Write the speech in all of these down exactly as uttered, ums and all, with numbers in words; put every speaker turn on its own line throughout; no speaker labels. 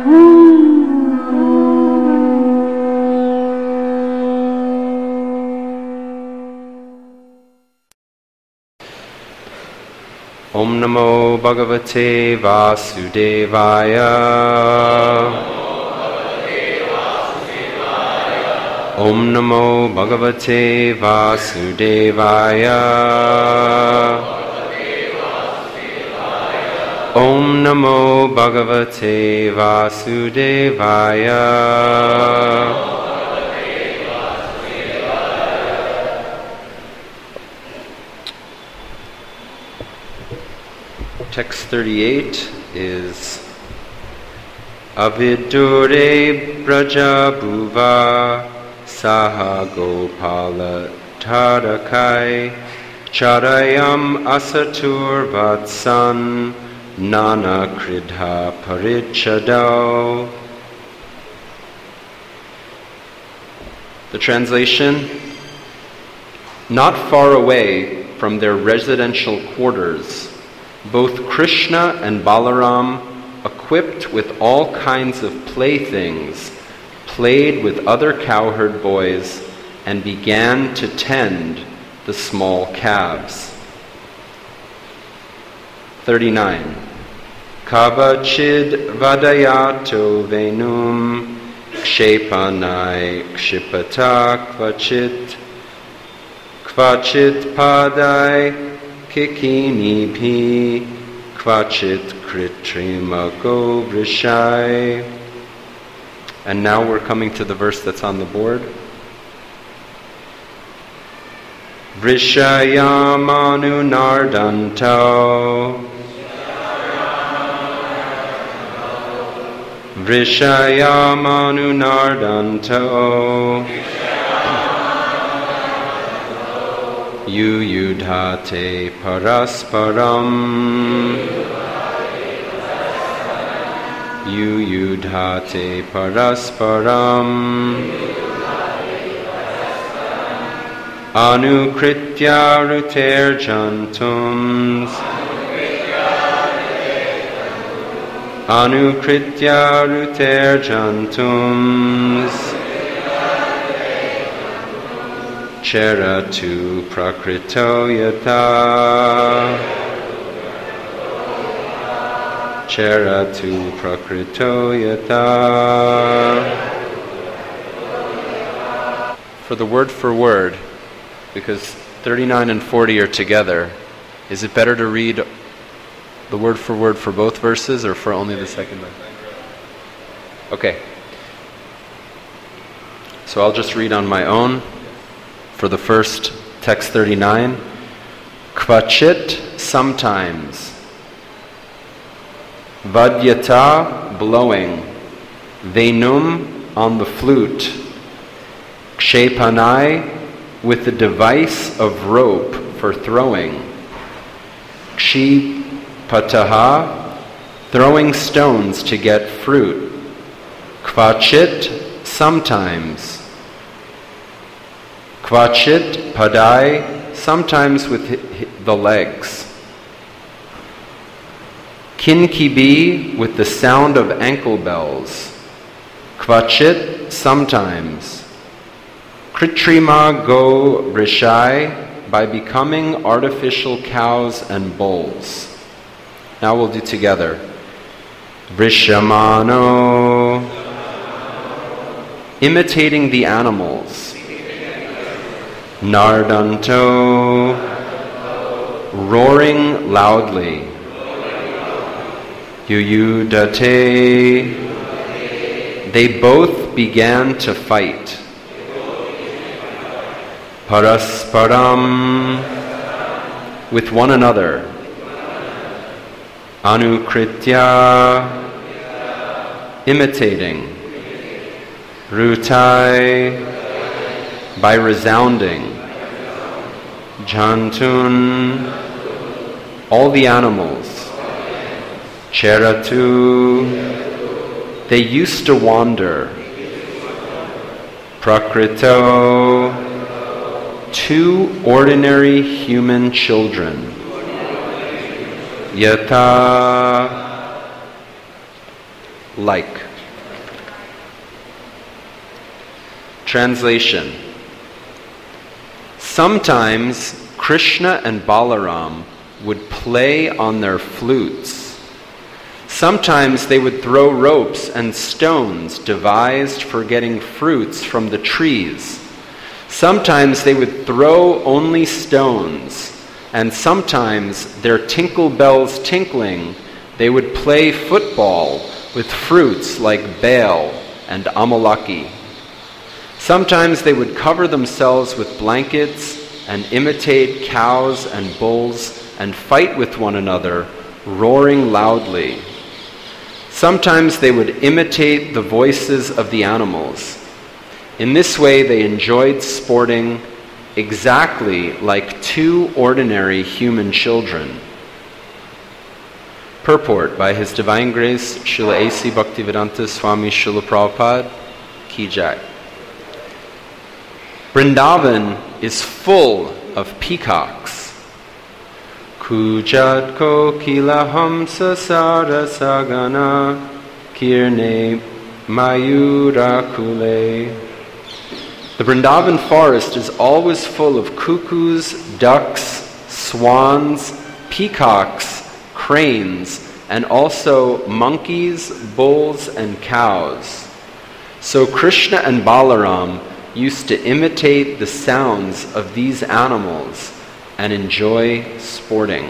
Om Namo Bhagavate Vasudevaya. Om Namo Bhagavate Vasudevaya. Om Namo Bhagavate Vasudevaya. Text thirty-eight is Avidure Braja Bhuva Saha Gopala Tarakai Charayam Asatur Vatsan Nana Kridha Parichadao. The translation: not far away from their residential quarters, both Krishna and Balaram, equipped with all kinds of playthings, played with other cowherd boys and began to tend the small calves. thirty-nine. Kavachid vadayato venum kshepanai kshipata kvachit kvachit padai Kikini pi kvachit kritrima go vrishai. And now we're coming to the verse that's on the board. Vrishayamanu nardanto Vrishayamanu nardanto Yuyudhate parasparam Yuyudhate parasparam Anukritya ruter jantums Anukritya ruter jantums Cheratu prakrito yata Cheratu prakrito yata. For the word for word, because thirty-nine and forty are together, is it better to read the word for word for both verses or for only the second one? Okay. So I'll just read on my own. For the first, text thirty-nine, Kvachit, sometimes. Vadyata, blowing. Venum, on the flute. Kshepanai, with the device of rope for throwing. Kshipataha, throwing stones to get fruit. Kvachit, sometimes. Kvachit padai, sometimes with the legs. Kinkibi, with the sound of ankle bells. Kvachit, sometimes. Kritrima go rishai, by becoming artificial cows and bulls. Now we'll do together. Vrishamano, imitating the animals. Nardanto, roaring loudly. Yuyudate, they both began to fight. Parasparam, with one another. Anukritya, imitating. Rutai, by resounding. Jantun, all the animals. Cheratu, they used to wander. Prakrito, two ordinary human children. Yata, like. Translation. Sometimes Krishna and Balaram would play on their flutes. Sometimes they would throw ropes and stones devised for getting fruits from the trees. Sometimes they would throw only stones, and sometimes, their tinkle bells tinkling, they would play football with fruits like bale and amalaki. Sometimes they would cover themselves with blankets and imitate cows and bulls and fight with one another, roaring loudly. Sometimes they would imitate the voices of the animals. In this way they enjoyed sporting exactly like two ordinary human children. Purport by His Divine Grace, Srila A C Bhaktivedanta Swami Srila Prabhupada, Ki Jai. Vrindavan is full of peacocks. Kujat kokila hamsa sarasagana kirne mayura kule. The Vrindavan forest is always full of cuckoos, ducks, swans, peacocks, cranes, and also monkeys, bulls, and cows. So Krishna and Balaram used to imitate the sounds of these animals and enjoy sporting.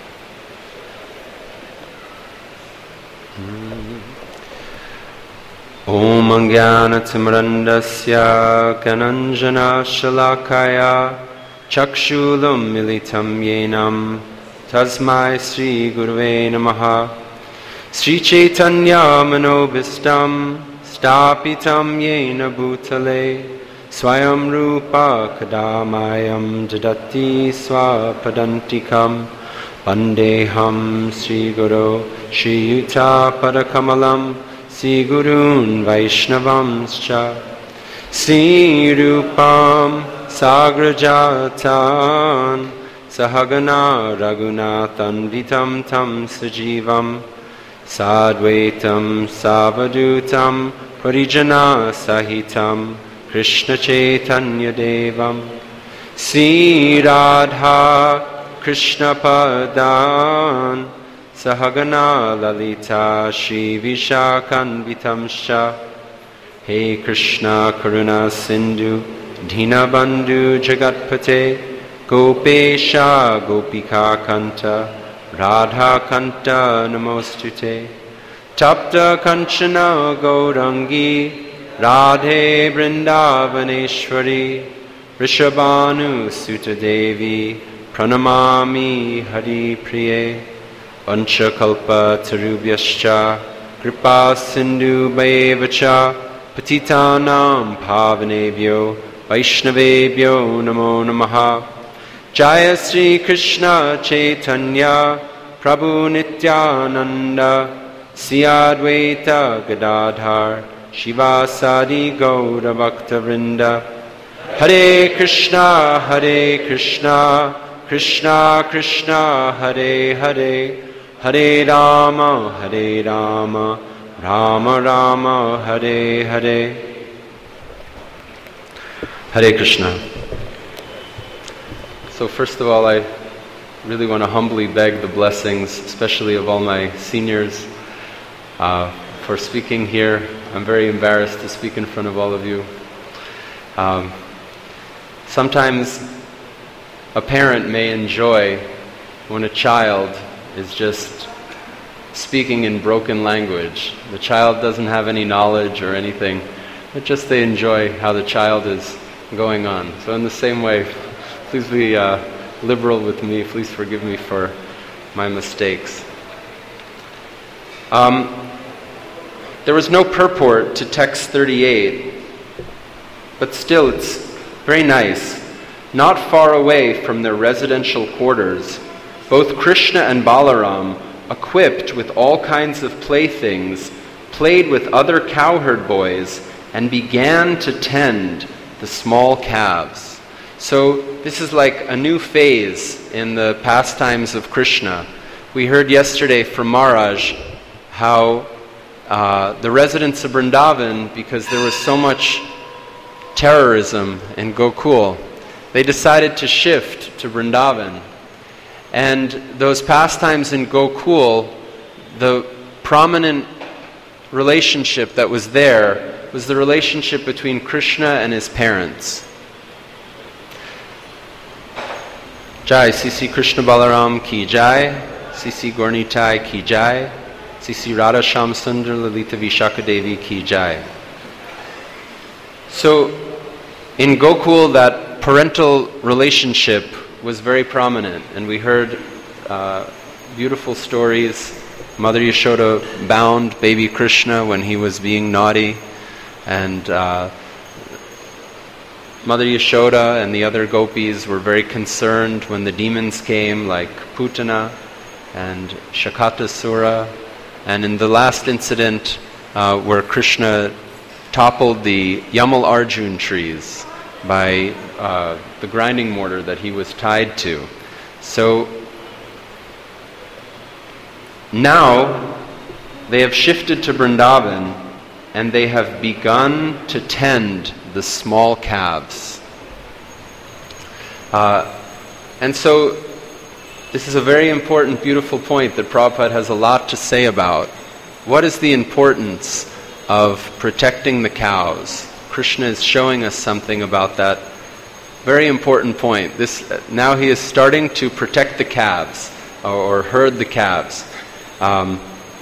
Om Jnana Timrandasya Gananjana Shalakaya Chakshulam Militam Yenam Tasmai Sri Gurve Namaha Sri Chaitanya Manobhistam Stapitam Yena Bhutale Swayam Rupa Kadamayam Jadati Swapadantikam Vandeham Sri Guru Sri Yuta Padakamalam Sri Gurun Vaishnavamscha Sri Rupam Sagrajatan Sahagana Raghunathan Vitam Tam Sajivam Sadvaitam Savadutam Parijana Sahitam Krishna Chaitanya Devam Sri Radha Krishna Padan Sahagana Lalita Shri Vishakanvitamsha He Krishna Karuna Sindhu Dhinabandhu Jagatpate Gopesha Gopika Kanta Radha Kanta Namostute Tapta Kanchana Gaurangi Radhe Vrindavaneshwari Rishabhanu Sutta Devi Pranamami Hari Priye Vancha Kalpa Tarubhyascha Kripa Sindhu Bhayevacha Patitanam Pavanebhyo Vaishnavebhyo Namo Namaha Jaya Sri Krishna Chaitanya Prabhu Nityananda Sri Advaita Gadadhar Shivasadi Gaura Bhakta Vrinda Hare Krishna Hare Krishna Krishna Krishna Hare Hare Hare Rama Hare Rama Rama Rama Hare Hare. Hare Krishna. So first of all, I really want to humbly beg the blessings, especially of all my seniors, uh, for speaking here. I'm very embarrassed to speak in front of all of you. Um, sometimes a parent may enjoy when a child is just speaking in broken language. The child doesn't have any knowledge or anything, but just they enjoy how the child is going on. So in the same way, please be uh, liberal with me. Please forgive me for my mistakes. Um, there was no purport to text thirty-eight, but still it's very nice. Not far away from their residential quarters, both Krishna and Balaram, equipped with all kinds of playthings, played with other cowherd boys and began to tend the small calves. So this is like a new phase in the pastimes of Krishna. We heard yesterday from Maharaj how uh, the residents of Vrindavan, because there was so much terrorism in Gokul, they decided to shift to Vrindavan. And those pastimes in Gokul, the prominent relationship that was there was the relationship between Krishna and his parents. Jai, C C Krishna Balaram ki jai, C C Gaurnitai ki jai, C C Radha Shamsundar Lalita Vishaka Devi ki jai. So, in Gokul, that parental relationship was very prominent, and we heard uh, beautiful stories. Mother Yashoda bound baby Krishna when he was being naughty, and uh, Mother Yashoda and the other gopis were very concerned when the demons came, like Putana and Shakatasura. And in the last incident uh, where Krishna toppled the Yamal Arjun trees by uh, the grinding mortar that he was tied to. So now they have shifted to Vrindavan, and they have begun to tend the small calves. Uh, and so this is a very important, beautiful point that Prabhupada has a lot to say about. What is the importance of protecting the cows? Krishna is showing us something about that very important point. This now he is starting to protect the calves, or, or herd the calves. Um,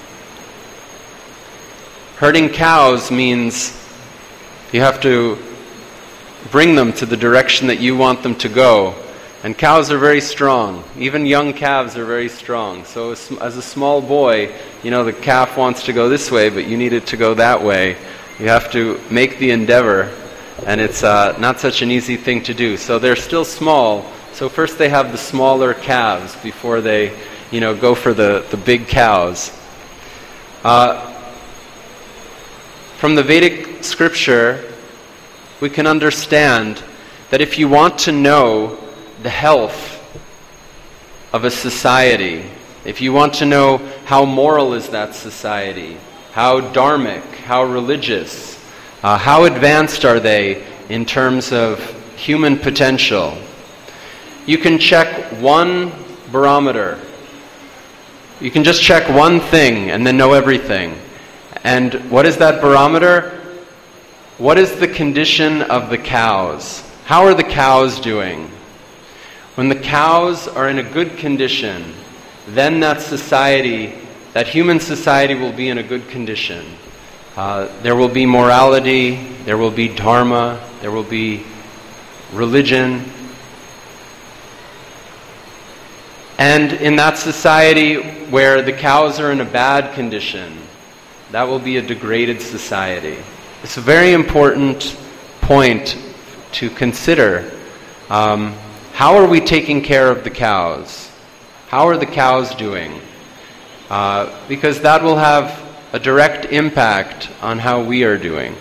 herding cows means you have to bring them to the direction that you want them to go. And cows are very strong. Even young calves are very strong. So as, as a small boy, you know, the calf wants to go this way, but you need it to go that way. You have to make the endeavor, and it's uh, not such an easy thing to do. So they're still small. So first they have the smaller calves before they, you know, go for the, the big cows. Uh, from the Vedic scripture, we can understand that if you want to know the health of a society, if you want to know how moral is that society, how dharmic, how religious, uh, how advanced are they in terms of human potential, you can check one barometer. You can just check one thing and then know everything. And what is that barometer? What is the condition of the cows? How are the cows doing? When the cows are in a good condition, then that society, that human society will be in a good condition. Uh, there will be morality, there will be dharma, there will be religion. And in that society where the cows are in a bad condition, that will be a degraded society. It's a very important point to consider. Um, How are we taking care of the cows? How are the cows doing? Uh, because that will have a direct impact on how we are doing.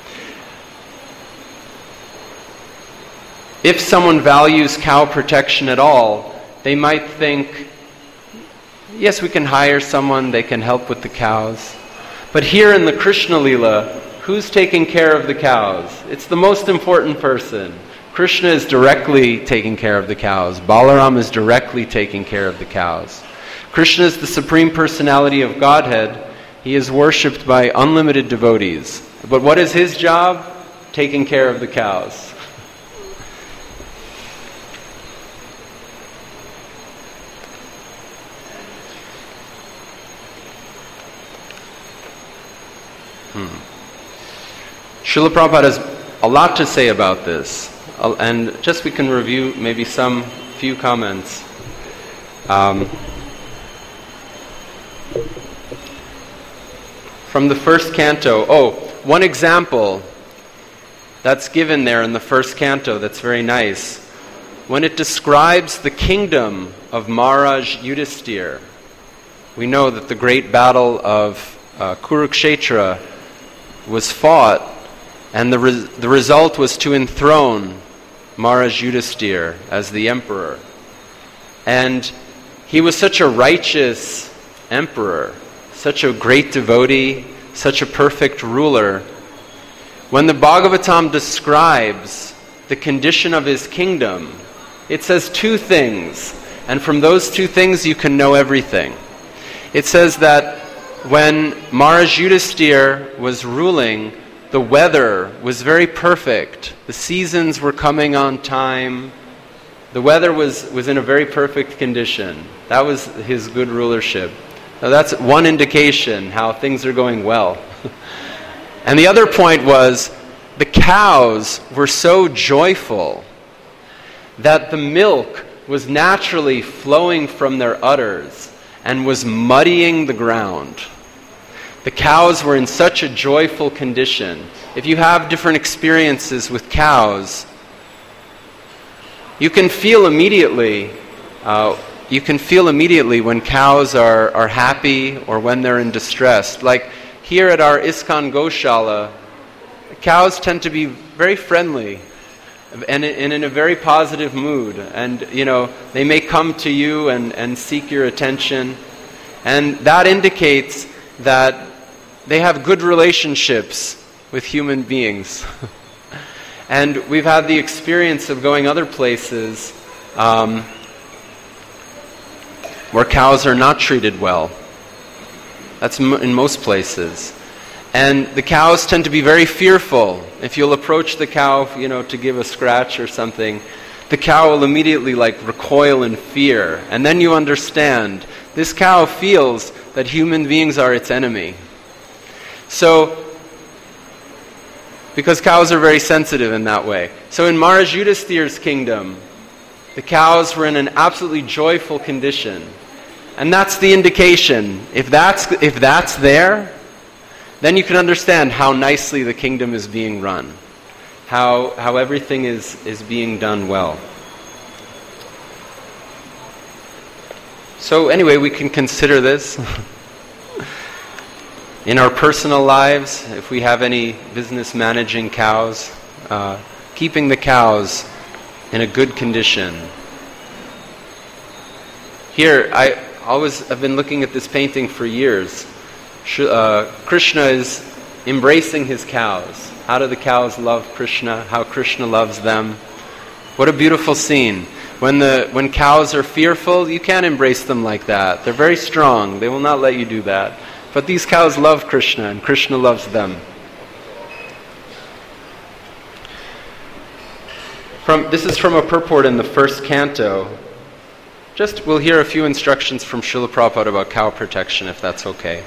If someone values cow protection at all, they might think, yes, we can hire someone, they can help with the cows. But here in the Krishna Leela, who's taking care of the cows? It's the most important person. Krishna is directly taking care of the cows. Balaram is directly taking care of the cows. Krishna is the Supreme Personality of Godhead. He is worshipped by unlimited devotees. But what is his job? Taking care of the cows. Hmm. Srila Prabhupada has a lot to say about this. And just we can review maybe some few comments. Um, from the first canto. Oh, one example that's given there in the first canto that's very nice. When it describes the kingdom of Maharaj Yudhisthira, we know that the great battle of uh, Kurukshetra was fought, and the, re- the result was to enthrone Maharaj Yudhisthira as the emperor. And he was such a righteous emperor, such a great devotee, such a perfect ruler. When the Bhagavatam describes the condition of his kingdom, it says two things, and from those two things you can know everything. It says that when Maharaj Yudhisthira was ruling, the weather was very perfect. The seasons were coming on time. The weather was, was in a very perfect condition. That was his good rulership. Now that's one indication how things are going well. And the other point was, the cows were so joyful that the milk was naturally flowing from their udders and was muddying the ground. The cows were in such a joyful condition. If you have different experiences with cows, you can feel immediately, uh, you can feel immediately when cows are, are happy or when they're in distress. Like here at our ISKCON Goshala, cows tend to be very friendly and, and in a very positive mood. And, you know, they may come to you and, and seek your attention. And that indicates that they have good relationships with human beings. And we've had the experience of going other places um, where cows are not treated well. That's m- in most places. And the cows tend to be very fearful. If you'll approach the cow, you know, to give a scratch or something, the cow will immediately like recoil in fear. And then you understand, this cow feels that human beings are its enemy. So, because cows are very sensitive in that way. So in Maharaj Yudhisthira's kingdom, the cows were in an absolutely joyful condition. And that's the indication. If that's, if that's there, then you can understand how nicely the kingdom is being run. How, how everything is, is being done well. So anyway, we can consider this. In our personal lives, if we have any business managing cows, uh, keeping the cows in a good condition. Here, I always have been looking at this painting for years. Uh, Krishna is embracing his cows. How do the cows love Krishna? How Krishna loves them. What a beautiful scene. When the when cows are fearful, you can't embrace them like that. They're very strong. They will not let you do that. But these cows love Krishna, and Krishna loves them. From, this is from a purport in the first canto. Just, we'll hear a few instructions from Srila Prabhupada about cow protection, if that's okay.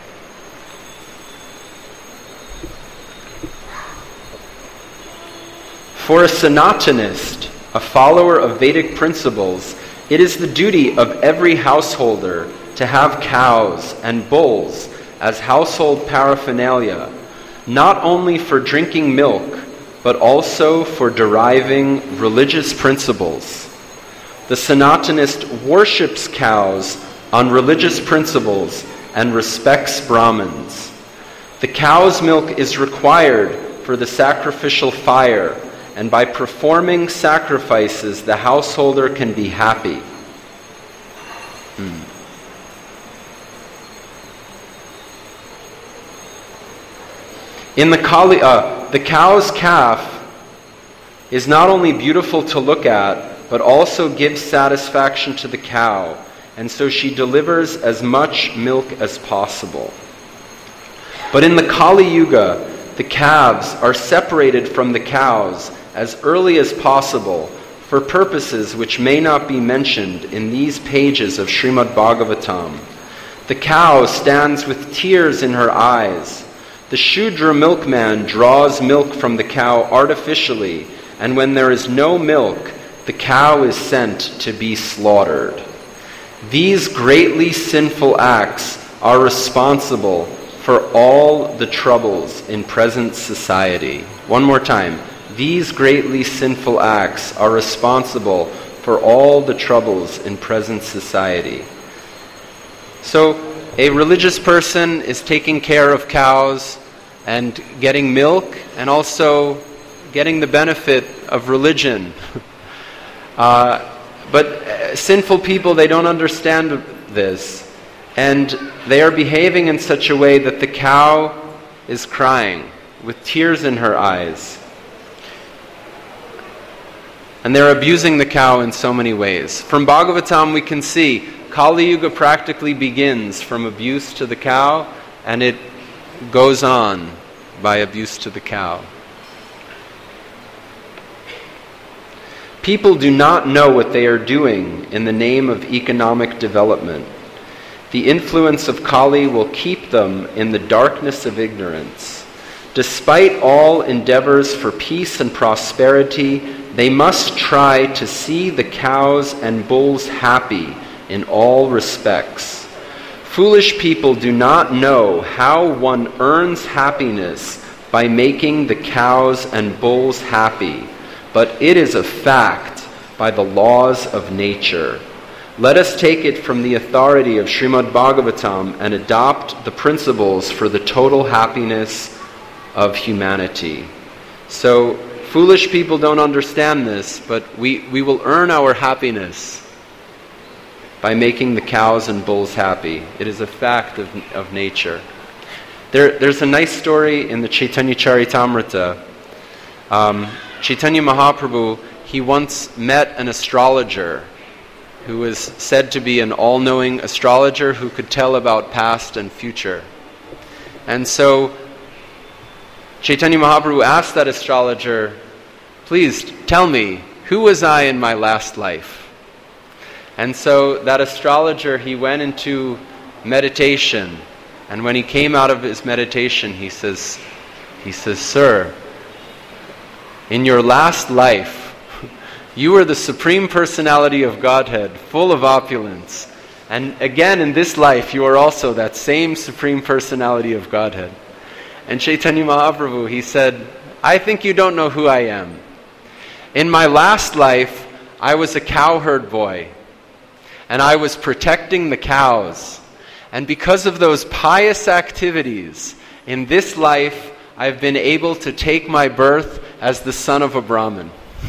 For a Sanatanist, a follower of Vedic principles, it is the duty of every householder to have cows and bulls as household paraphernalia, not only for drinking milk, but also for deriving religious principles. The Sanatanist worships cows on religious principles and respects Brahmins. The cow's milk is required for the sacrificial fire, and by performing sacrifices, the householder can be happy. Hmm. In the Kali, uh, the cow's calf is not only beautiful to look at, but also gives satisfaction to the cow, and so she delivers as much milk as possible. But in the Kali Yuga, the calves are separated from the cows as early as possible for purposes which may not be mentioned in these pages of Srimad Bhagavatam. The cow stands with tears in her eyes. The Shudra milkman draws milk from the cow artificially, and when there is no milk, the cow is sent to be slaughtered. These greatly sinful acts are responsible for all the troubles in present society. One more time. These greatly sinful acts are responsible for all the troubles in present society. So, a religious person is taking care of cows and getting milk and also getting the benefit of religion. uh, but uh, sinful people, they don't understand this. And they are behaving in such a way that the cow is crying. with tears in her eyes. And they're abusing the cow in so many ways. From Bhagavatam we can see Kali Yuga practically begins from abuse to the cow, and it goes on by abuse to the cow. People do not know what they are doing in the name of economic development. The influence of Kali will keep them in the darkness of ignorance. Despite all endeavors for peace and prosperity, they must try to see the cows and bulls happy in all respects. Foolish people do not know how one earns happiness by making the cows and bulls happy, but it is a fact by the laws of nature. Let us take it from the authority of Srimad Bhagavatam and adopt the principles for the total happiness of humanity. So, foolish people don't understand this, but we, we will earn our happiness by making the cows and bulls happy. It is a fact of, of nature. There, there's a nice story in the Chaitanya Charitamrita. Um, Chaitanya Mahaprabhu, he once met an astrologer who was said to be an all-knowing astrologer who could tell about past and future. And so Chaitanya Mahaprabhu asked that astrologer, "Please tell me, who was I in my last life?" And so that astrologer, he went into meditation, and when he came out of his meditation, he says, he says, "Sir, in your last life, you were the Supreme Personality of Godhead, full of opulence. And again, in this life, you are also that same Supreme Personality of Godhead." And Chaitanya Mahaprabhu, he said, "I think you don't know who I am. In my last life, I was a cowherd boy, and I was protecting the cows. And because of those pious activities, in this life, I've been able to take my birth as the son of a Brahmin."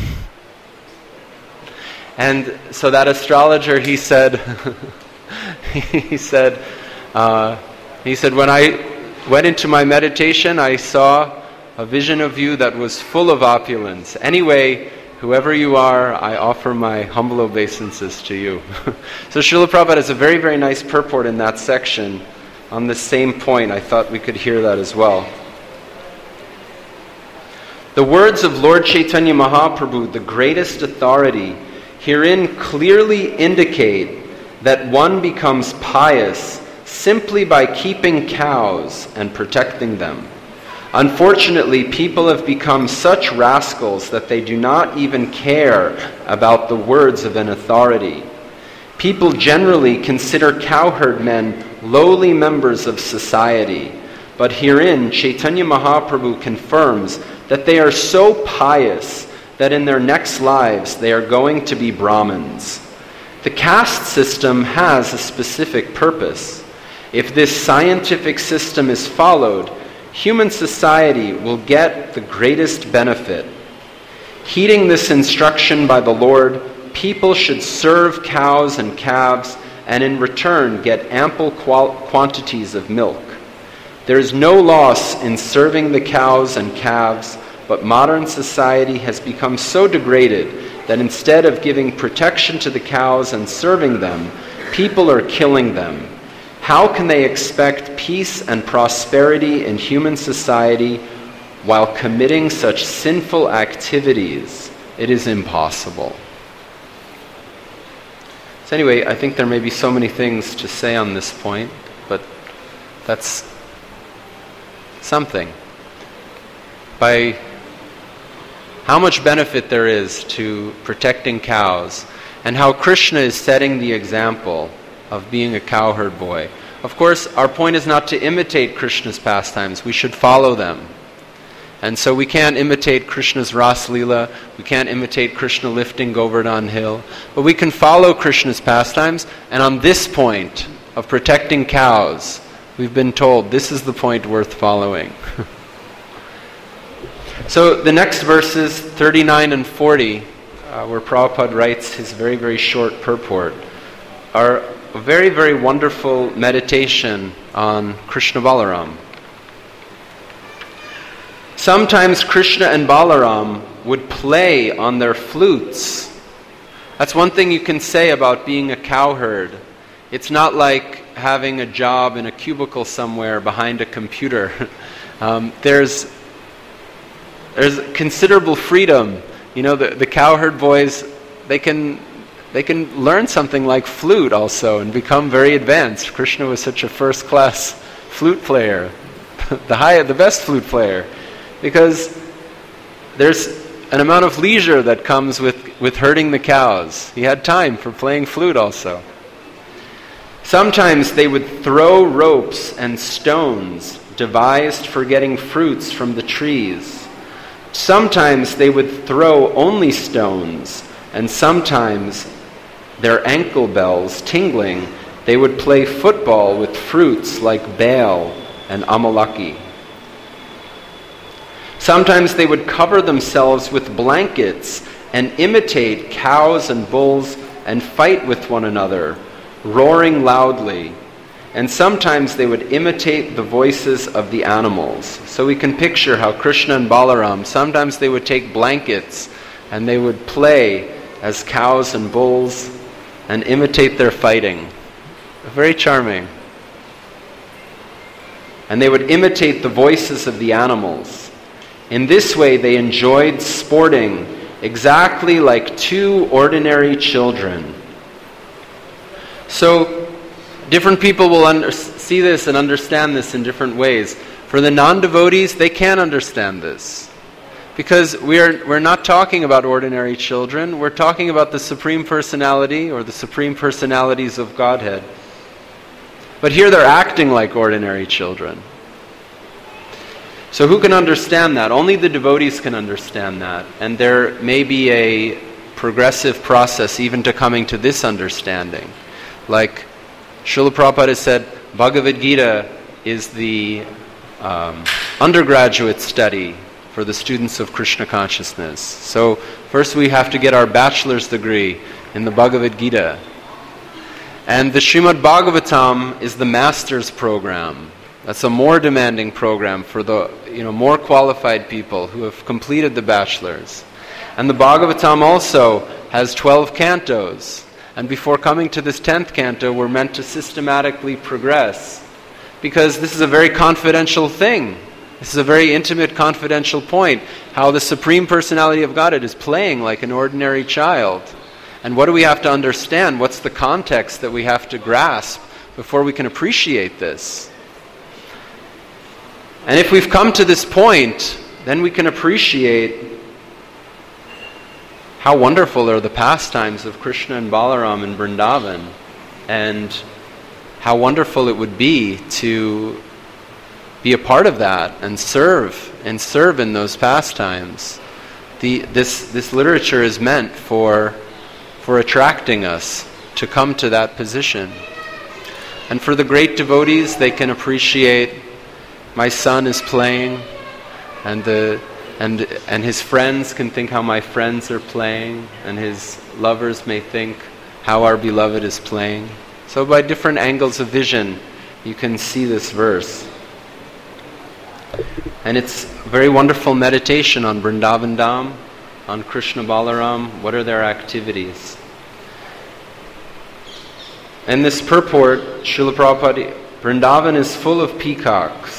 And so that astrologer, he said, he said, uh, he said, "When I went into my meditation, I saw a vision of you that was full of opulence. Anyway, whoever you are, I offer my humble obeisances to you." So Srila Prabhupada has a very, very nice purport in that section on the same point. I thought we could hear that as well. The words of Lord Chaitanya Mahaprabhu, the greatest authority, herein clearly indicate that one becomes pious simply by keeping cows and protecting them. Unfortunately, people have become such rascals that they do not even care about the words of an authority. People generally consider cowherd men lowly members of society, but herein Chaitanya Mahaprabhu confirms that they are so pious that in their next lives they are going to be Brahmins. The caste system has a specific purpose. If this scientific system is followed, human society will get the greatest benefit. Heeding this instruction by the Lord, people should serve cows and calves and in return get ample qual- quantities of milk. There is no loss in serving the cows and calves, but modern society has become so degraded that instead of giving protection to the cows and serving them, people are killing them. How can they expect peace and prosperity in human society while committing such sinful activities? It is impossible. So anyway, I think there may be so many things to say on this point, but that's something. By how much benefit there is to protecting cows, and how Krishna is setting the example of being a cowherd boy. Of course, our point is not to imitate Krishna's pastimes. We should follow them. And so we can't imitate Krishna's Ras Leela. We can't imitate Krishna lifting Govardhan Hill. But we can follow Krishna's pastimes. And on this point of protecting cows, we've been told this is the point worth following. So the next verses, thirty-nine and forty, uh, where Prabhupada writes his very, very short purport, are a very, very wonderful meditation on Krishna Balaram. Sometimes Krishna and Balaram would play on their flutes. That's one thing you can say about being a cowherd. It's not like having a job in a cubicle somewhere behind a computer. um, there's there's considerable freedom. You know, the, the cowherd boys, they can they can learn something like flute also and become very advanced. Krishna was such a first-class flute player, the high, the best flute player, because there's an amount of leisure that comes with, with herding the cows. He had time for playing flute also. Sometimes they would throw ropes and stones devised for getting fruits from the trees. Sometimes they would throw only stones, and sometimes, their ankle bells tingling, they would play football with fruits like bale and amalaki. Sometimes they would cover themselves with blankets and imitate cows and bulls and fight with one another, roaring loudly. And sometimes they would imitate the voices of the animals. So we can picture how Krishna and Balaram, sometimes they would take blankets and they would play as cows and bulls and imitate their fighting. Very charming. And they would imitate the voices of the animals. In this way, they enjoyed sporting exactly like two ordinary children. So, different people will under- see this and understand this in different ways. For the non-devotees, they can't understand this. Because we are, we're not talking about ordinary children. We're talking about the Supreme Personality or the Supreme Personalities of Godhead. But here they're acting like ordinary children. So who can understand that? Only the devotees can understand that. And there may be a progressive process even to coming to this understanding. Like Srila Prabhupada has said, Bhagavad Gita is the um, undergraduate study for the students of Krishna consciousness. So first we have to get our bachelor's degree in the Bhagavad Gita. And the Srimad Bhagavatam is the master's program. That's a more demanding program for the you know more qualified people who have completed the bachelor's. And the Bhagavatam also has twelve cantos. And before coming to this tenth canto, we're meant to systematically progress. Because this is a very confidential thing. This is a very intimate, confidential point. How the Supreme Personality of Godhead is playing like an ordinary child. And what do we have to understand? What's the context that we have to grasp before we can appreciate this? And if we've come to this point, then we can appreciate how wonderful are the pastimes of Krishna and Balaram in Vrindavan, and how wonderful it would be to be a part of that and serve and serve in those pastimes. The, this this literature is meant for for attracting us to come to that position. And for the great devotees, they can appreciate my son is playing, and the and and his friends can think how my friends are playing, and his lovers may think how our beloved is playing. So by different angles of vision, you can see this verse. And it's very wonderful meditation on Vrindavan Dham, on Krishna Balaram. What are their activities? And this purport, Srila Prabhupada, Vrindavan is full of peacocks.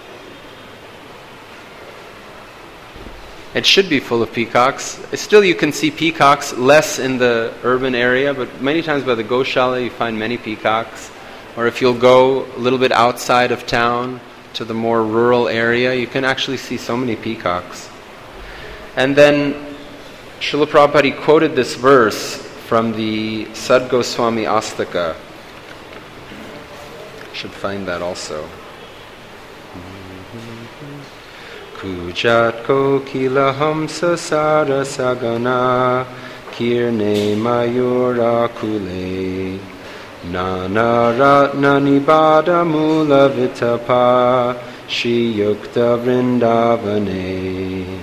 It should be full of peacocks. Still you can see peacocks less in the urban area, but many times by the Goshala you find many peacocks. Or if you'll go a little bit outside of town to the more rural area, you can actually see so many peacocks. And then Srila Prabhupada quoted this verse from the Sad Goswami Astaka. Should find that also. Kujat kokila hamsa sara sagana kirne mayura kule nana ratna nibada mula vitapa shri yukta vrindavane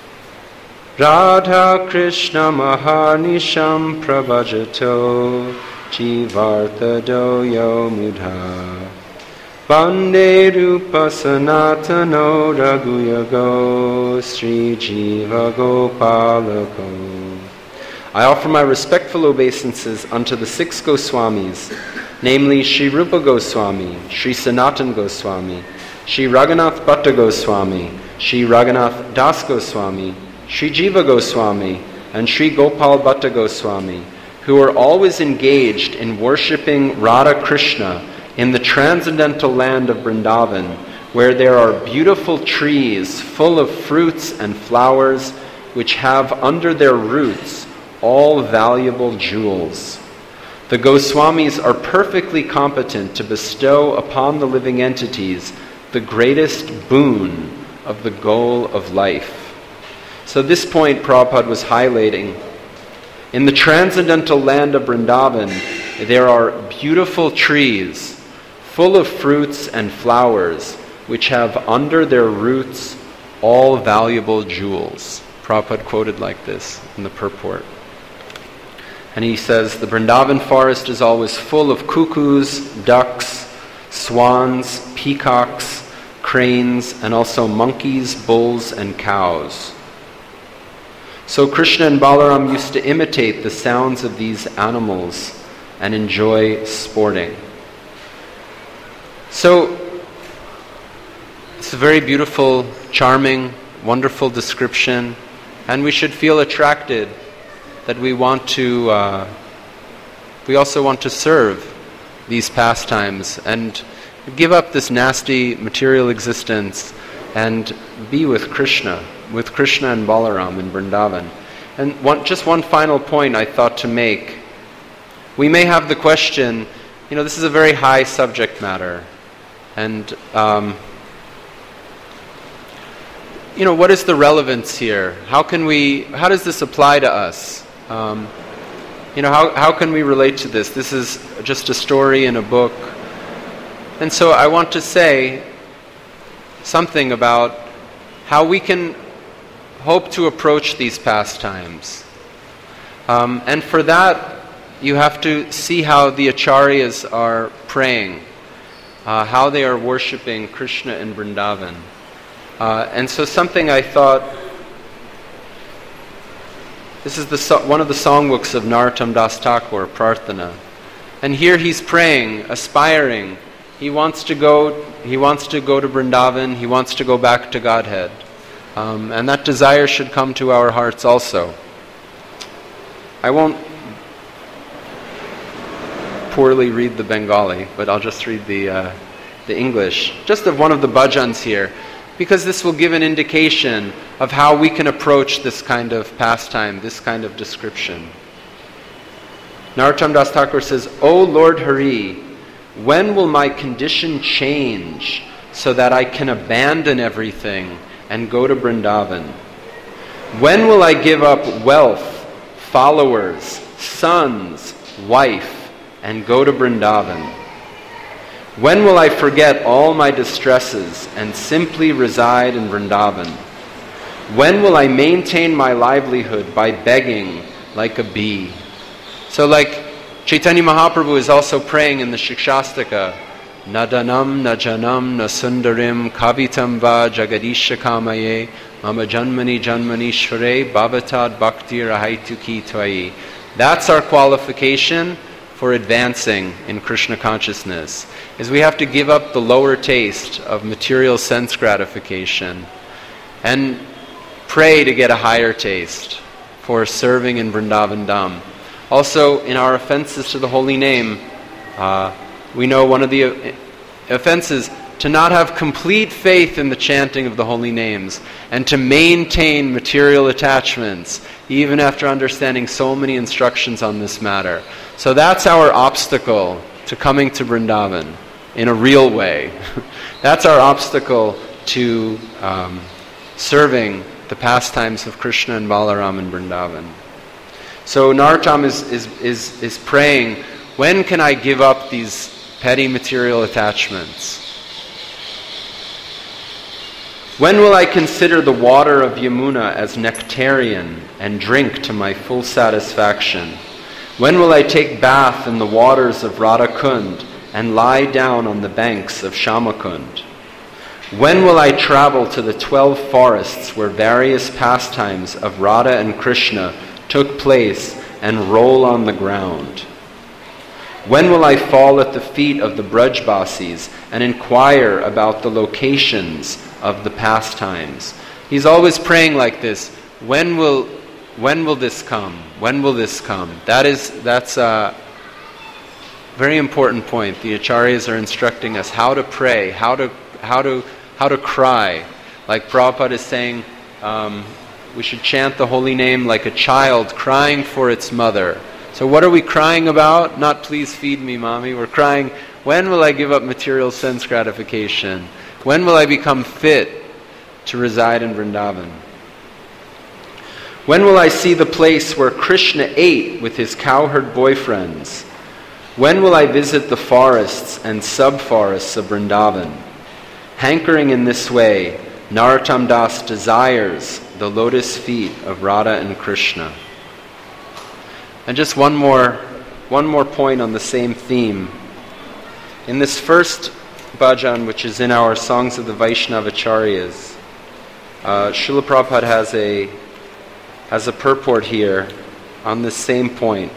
Radha Krishna maharnisham prabhajato jivartha doyo mudha Bande Rupa Sanatano Raghuyago Sri Jiva Gopalako. I offer my respectful obeisances unto the six Goswamis, namely Sri Rupa Goswami, Sri Sanatan Goswami, Sri Raghunath Bhatta Goswami, Sri Raghunath Das Goswami, Sri Jiva Goswami, and Sri Gopal Bhatta Goswami, who are always engaged in worshipping Radha Krishna in the transcendental land of Vrindavan, where there are beautiful trees full of fruits and flowers, which have under their roots all valuable jewels. The Goswamis are perfectly competent to bestow upon the living entities the greatest boon of the goal of life. So this point Prabhupada was highlighting. In the transcendental land of Vrindavan, there are beautiful trees full of fruits and flowers, which have under their roots all valuable jewels. Prabhupada quoted like this in the purport. And he says, the Vrindavan forest is always full of cuckoos, ducks, swans, peacocks, cranes, and also monkeys, bulls, and cows. So Krishna and Balaram used to imitate the sounds of these animals and enjoy sporting. So it's a very beautiful, charming, wonderful description, and we should feel attracted that we want to, uh, we also want to serve these pastimes and give up this nasty material existence and be with Krishna, with Krishna and Balaram in Vrindavan. And one, just one final point I thought to make. We may have the question, you know, this is a very high subject matter, and um, you know, what is the relevance here? How can we? How does this apply to us? Um, you know, how how can we relate to this? This is just a story in a book, and so I want to say something about how we can hope to approach these pastimes. Um, and for that, you have to see how the acharyas are praying, uh, how they are worshipping Krishna in Vrindavan. Uh, and so something I thought, this is the so- one of the songbooks of Narottam Das Thakur, Prarthana. And here he's praying, aspiring. He wants to go, he wants to go to Vrindavan, he wants to go back to Godhead. Um, and that desire should come to our hearts also. I won't poorly read the Bengali, but I'll just read the uh, the English, just of one of the bhajans here, because this will give an indication of how we can approach this kind of pastime, this kind of description. Narottam Das Thakur says, O Lord Hari, when will my condition change so that I can abandon everything and go to Vrindavan? When will I give up wealth, followers, sons, wife, and go to Vrindavan? When will I forget all my distresses and simply reside in Vrindavan? When will I maintain my livelihood by begging like a bee? So like Chaitanya Mahaprabhu is also praying in the Shikshashtaka, Nadanam, Najanam, Nasundarim, Kavitam va Jagadisha Kamaye, Mama Janmani Janmanishvare, Bhavatad Bhakti Rahaituki Tvai. That's our qualification for advancing in Krishna consciousness, is we have to give up the lower taste of material sense gratification and pray to get a higher taste for serving in Vrindavan Dham. Also, in our offenses to the holy name, uh, we know one of the offenses to not have complete faith in the chanting of the holy names and to maintain material attachments even after understanding so many instructions on this matter. So that's our obstacle to coming to Vrindavan in a real way. That's our obstacle to um, serving the pastimes of Krishna and Balaram in Vrindavan. So Narottam is, is, is, is praying, when can I give up these petty material attachments? When will I consider the water of Yamuna as nectarian and drink to my full satisfaction? When will I take bath in the waters of Radha Kund and lie down on the banks of Shamakund? When will I travel to the twelve forests where various pastimes of Radha and Krishna took place and roll on the ground? When will I fall at the feet of the Brajbasis and inquire about the locations of the pastimes? He's always praying like this. When will, when will this come? When will this come? That is, that's a very important point. The Acharyas are instructing us how to pray, how to, how to, how to cry. Like Prabhupada is saying, um, we should chant the holy name like a child crying for its mother. So what are we crying about? Not please feed me, mommy. We're crying, when will I give up material sense gratification? When will I become fit to reside in Vrindavan? When will I see the place where Krishna ate with his cowherd boyfriends? When will I visit the forests and sub-forests of Vrindavan? Hankering in this way, Narottam Das desires the lotus feet of Radha and Krishna. And just one more, one more point on the same theme. In this first bhajan, which is in our Songs of the Vaishnavacharyas, uh, Srila Prabhupada has a has a purport here on this same point.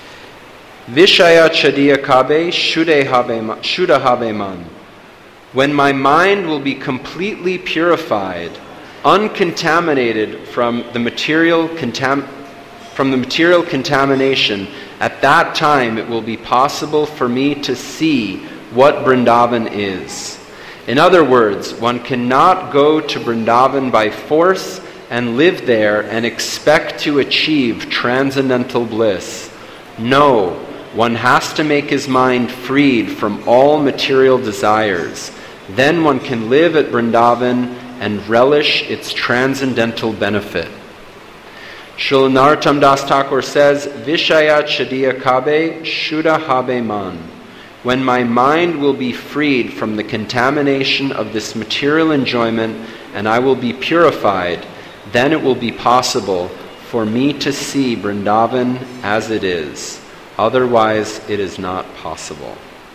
Vishaya chadiya kabe shuddha habe man. When my mind will be completely purified, uncontaminated from the material contam- from the material contamination, at that time it will be possible for me to see what Vrindavan is. In other words, one cannot go to Vrindavan by force and live there and expect to achieve transcendental bliss. No, one has to make his mind freed from all material desires. Then one can live at Vrindavan and relish its transcendental benefit. Srila Narottam Das Thakur says, Vishaya chadiya kabe shuddha habe man. When my mind will be freed from the contamination of this material enjoyment and I will be purified, then it will be possible for me to see Vrindavan as it is. Otherwise, it is not possible.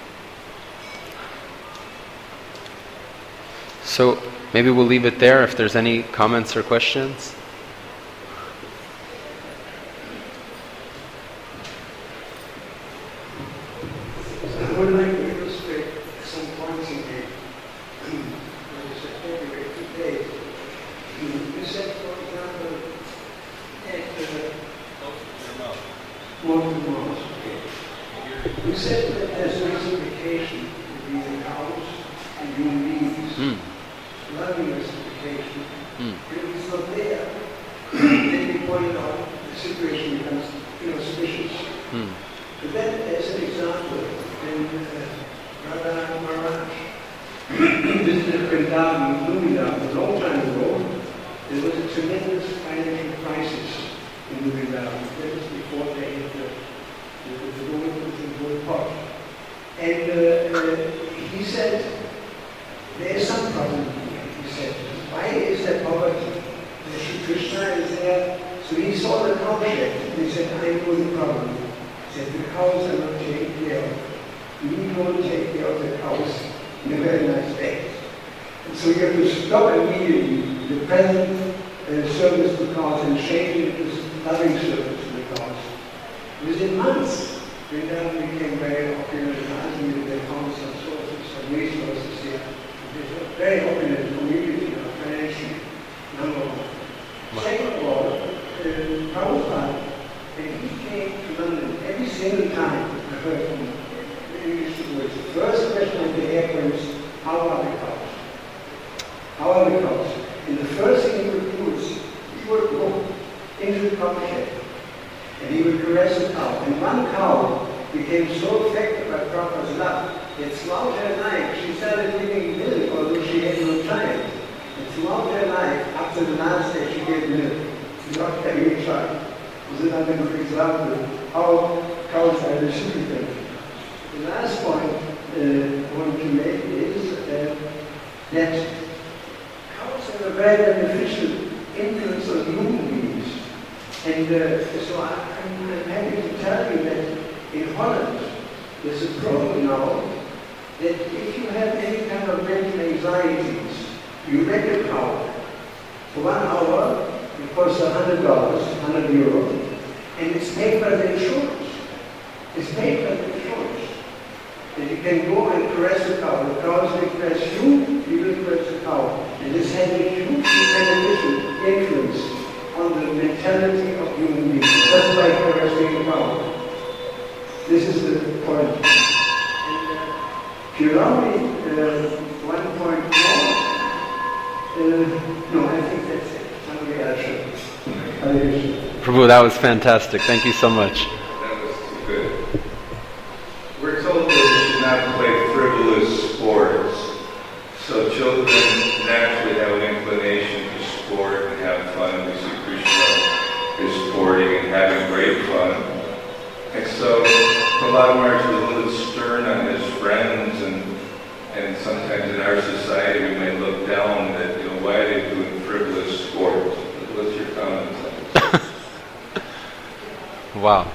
So maybe we'll leave it there if there's any comments or questions.
I would like to illustrate some points in here. You said, anyway, today, you said, for example, at Morton Moss, okay. You said that there's justification between the cows and human beings.
Mm.
Loving justification.
Mm.
If it's not there, then you point out the situation becomes inauspicious.
Mm.
But then, as an example, when uh, Radha Maharaj visited Vrindavan, Vrindavan, a long time ago, there was a tremendous financial crisis in Vrindavan. That was before they had the, the, the gold, the gold pot. And uh, uh, he said, there is some problem here. He said, why is there poverty? And Shri Krishna is there. So he saw the cow shed and he said, I know the problem. He said, the cows are not taken care of. We don't take care of the cows in a very nice way. And so you have to stop immediately the present uh, service to cows and change it to loving service to the cows. Within months, Vrindavan became very opulent, and they found some sources, some resources here. It's a very opulent community, you know, financially, number one. Second of all, uh, Prabhupada, when he came to London, every single time I heard from him, the first question at the airport is, how are the cows? How are the cows? And the first thing he would do is, he would go into the cow shed, and he would caress the cow. And one cow became so affected by Prabhupada's love, that throughout her life, she started giving milk, although she had no child. And throughout her life, after the last day, she gave milk, not having a child. This is another good example how cows are distributed. The last point uh, I want to make is uh, that cows have a very beneficial influence on human beings. And uh, so I, I'm, I'm happy to tell you that in Holland, there's a program now that if you have any kind of mental anxieties, you rent a car. For one hour, it costs one hundred dollars, one hundred euro, and it's paid by the insurance. It's paid by the insurance. And you can go and caress the cow. The cows will caress you, you will caress the cow. And this has a huge beneficial influence on the mentality of human beings, just like caressing the cow. This is the point. And uh, if you allow me uh, one point more, uh, no, I think that's it. Somebody else should.
Prabhu, that was fantastic. Thank you so much.
That was too good. We're told that we should not play frivolous sports. So children naturally have an inclination to sport and have fun. We see Krishna is sporting and having great fun. And so Prahlad Maharaj was a little stern on his friends, and and sometimes in our society we may look down that, you know, why are they doing frivolous sports? What's your comment on that?
Wow.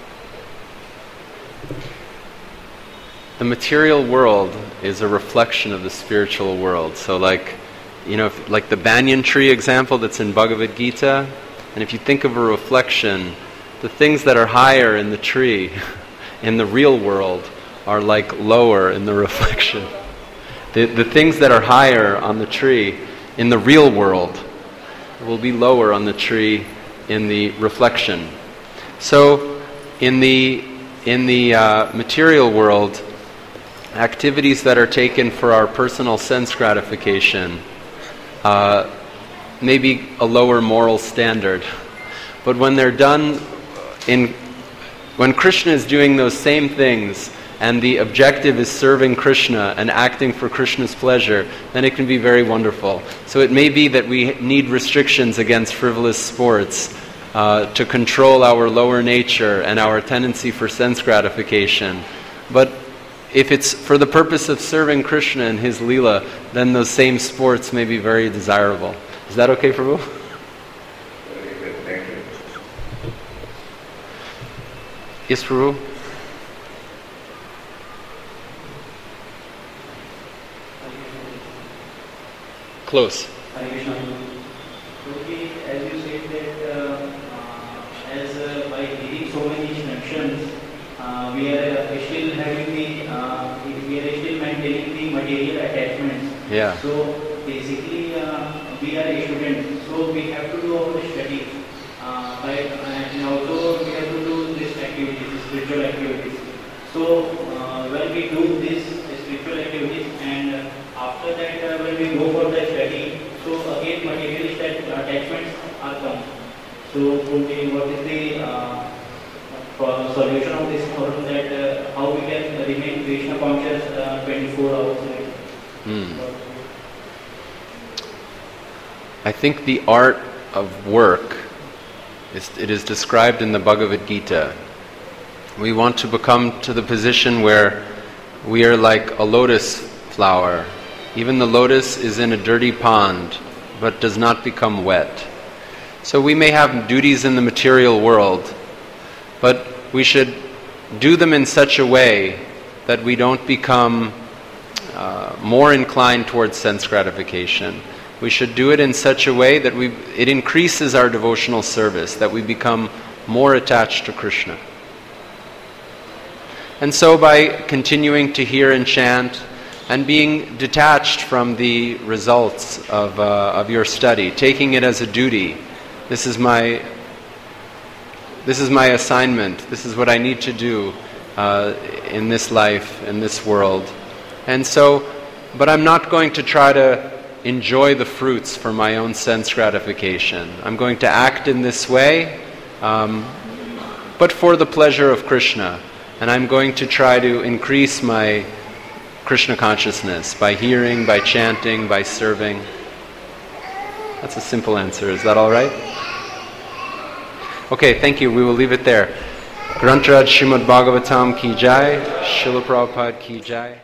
The material world is a reflection of the spiritual world. So like, you know, if, like the banyan tree example that's in Bhagavad Gita, and if you think of a reflection, the things that are higher in the tree, in the real world, are like lower in the reflection. The, the things that are higher on the tree in the real world will be lower on the tree in the reflection. So in the, in the uh, material world, activities that are taken for our personal sense gratification uh, may be a lower moral standard. But when they're done in, when Krishna is doing those same things and the objective is serving Krishna and acting for Krishna's pleasure, then it can be very wonderful. So it may be that we need restrictions against frivolous sports uh, to control our lower nature and our tendency for sense gratification. But if it's for the purpose of serving Krishna and His Leela, then those same sports may be very desirable. Is that okay, Prabhu?
Very good, thank you.
Yes, Prabhu? Close.
Hare Krishna. Okay, as you said that uh, uh, as uh, by reading so many instructions, uh, we are uh, still having the, uh, we are still maintaining the material attachments.
Yeah.
So basically, uh, we are a student, so we have to do our study. Uh, by, and also we have to do this activities, spiritual activities. So uh, when we do this spiritual activities, and uh, after that uh, when we go for the study, so again materialistic attachments are come. So okay, what is the uh, solution of this problem, that uh, how we can remain Krishna conscious uh, twenty-four hours a day?
Hmm. I think the art of work, is, it is described in the Bhagavad Gita. We want to become to the position where we are like a lotus flower. Even the lotus is in a dirty pond, but does not become wet. So we may have duties in the material world, but we should do them in such a way that we don't become uh, more inclined towards sense gratification. We should do it in such a way that we it increases our devotional service, that we become more attached to Krishna. And so by continuing to hear and chant, and being detached from the results of uh, of your study, taking it as a duty, this is my this is my assignment, this is what I need to do uh, in this life, in this world. And so, but I'm not going to try to enjoy the fruits for my own sense gratification. I'm going to act in this way, um, but for the pleasure of Krishna. And I'm going to try to increase my Krishna consciousness by hearing, by chanting, by serving. That's a simple answer. Is that all right? Okay, thank you. We will leave it there. Granth Raj Srimad Bhagavatam ki jai, Srila Prabhupada ki jai.